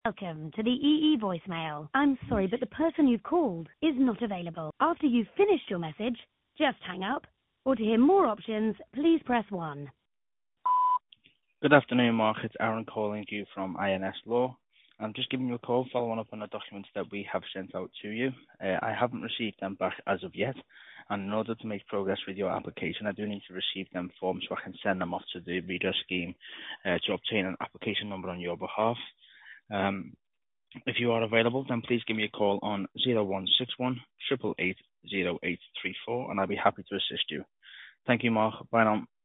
Welcome to the EE voicemail. I'm sorry, but the person you've called is not available. After you've finished your message, just hang up. Or to hear more options, please press 1. Good afternoon, Mark. It's Aaron calling you from INS Law. I'm just giving you a call following up on the documents that we have sent out to you. I haven't received them back as of yet, and in order to make progress with your application, I do need to receive them forms so I can send them off to the reader scheme to obtain an application number on your behalf. If you are available, then please give me a call on 0161 888 0834, and I'll be happy to assist you. Thank you, Mark. Bye now.